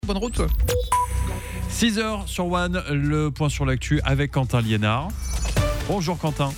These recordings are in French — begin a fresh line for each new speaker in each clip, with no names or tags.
Bonne route. 6h sur One, le point sur l'actu avec Quentin Liénard. Bonjour Quentin.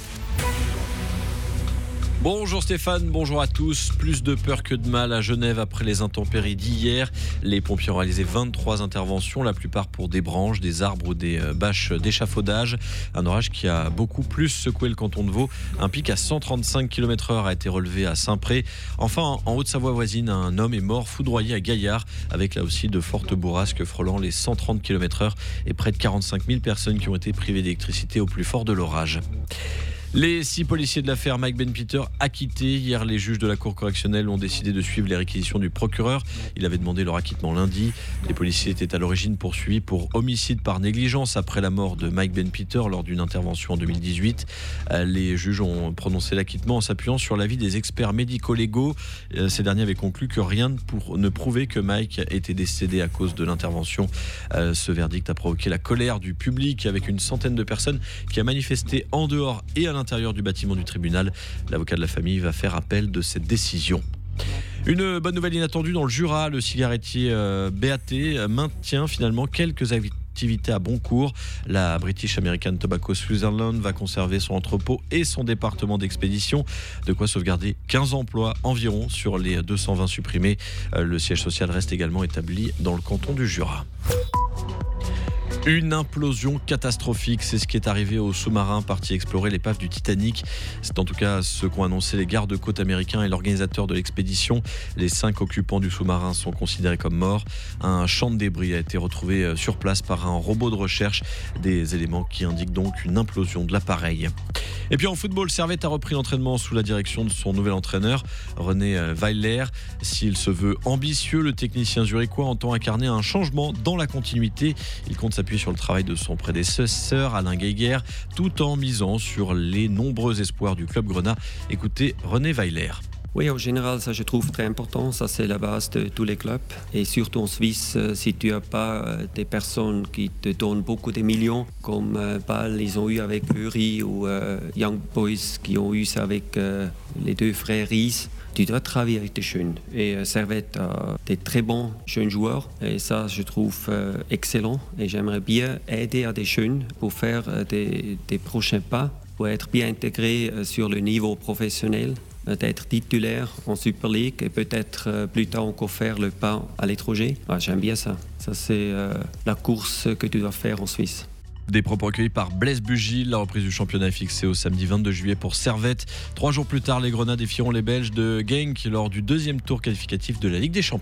Bonjour Stéphane, bonjour à tous. Plus de peur que de mal à Genève après les intempéries d'hier. Les pompiers ont réalisé 23 interventions, la plupart pour des branches, des arbres ou des bâches d'échafaudage. Un orage qui a beaucoup plus secoué le canton de Vaud. Un pic à 135 km/h a été relevé à Saint-Pré. Enfin, en Haute-Savoie voisine, un homme est mort foudroyé à Gaillard, avec là aussi de fortes bourrasques frôlant les 130 km/h et près de 45 000 personnes qui ont été privées d'électricité au plus fort de l'orage. Les 6 policiers de l'affaire Mike Ben Peter acquittés. Hier, les juges de la cour correctionnelle ont décidé de suivre les réquisitions du procureur. Il avait demandé leur acquittement lundi. Les policiers étaient à l'origine poursuivis pour homicide par négligence après la mort de Mike Ben Peter lors d'une intervention en 2018. Les juges ont prononcé l'acquittement en s'appuyant sur l'avis des experts médico-légaux. Ces derniers avaient conclu que rien ne prouvait que Mike était décédé à cause de l'intervention. Ce verdict a provoqué la colère du public avec une centaine de personnes qui a manifesté en dehors et à l'intérieur du bâtiment du tribunal. L'avocat de la famille va faire appel de cette décision. Une bonne nouvelle inattendue dans le Jura. Le cigarettier BAT maintient finalement quelques activités à bon cours. La British American Tobacco Switzerland va conserver son entrepôt et son département d'expédition. De quoi sauvegarder 15 emplois environ sur les 220 supprimés. Le siège social reste également établi dans le canton du Jura. Une implosion catastrophique, c'est ce qui est arrivé au sous-marin parti explorer l'épave du Titanic. C'est en tout cas ce qu'ont annoncé les gardes-côtes américains et l'organisateur de l'expédition. Les 5 occupants du sous-marin sont considérés comme morts. Un champ de débris a été retrouvé sur place par un robot de recherche. Des éléments qui indiquent donc une implosion de l'appareil. Et puis en football, Servette a repris l'entraînement sous la direction de son nouvel entraîneur, René Weiler. S'il se veut ambitieux, le technicien zurichois entend incarner un changement dans la continuité. Il compte s'appuyer sur le travail de son prédécesseur, Alain Geiger, tout en misant sur les nombreux espoirs du club grenat. Écoutez René Weiler.
Oui, en général, ça je trouve très important. Ça, c'est la base de tous les clubs. Et surtout en Suisse, si tu n'as pas des personnes qui te donnent beaucoup de millions, comme Bâle, ils ont eu avec Uri ou Young Boys qui ont eu ça avec les 2 frères Ries, tu dois travailler avec des jeunes. Et Servette a des très bons jeunes joueurs. Et ça, je trouve excellent. Et j'aimerais bien aider à des jeunes pour faire des prochains pas, pour être bien intégrés sur le niveau professionnel, d'être titulaire en Super League et peut-être plus tard encore faire le pas à l'étranger. J'aime bien ça. Ça, c'est la course que tu dois faire en Suisse.
Des propos recueillis par Blaise Bugil. La reprise du championnat est fixée au samedi 22 juillet pour Servette. 3 jours plus tard, les Grenats défieront les Belges de Genk lors du 2e tour qualificatif de la Ligue des Champions.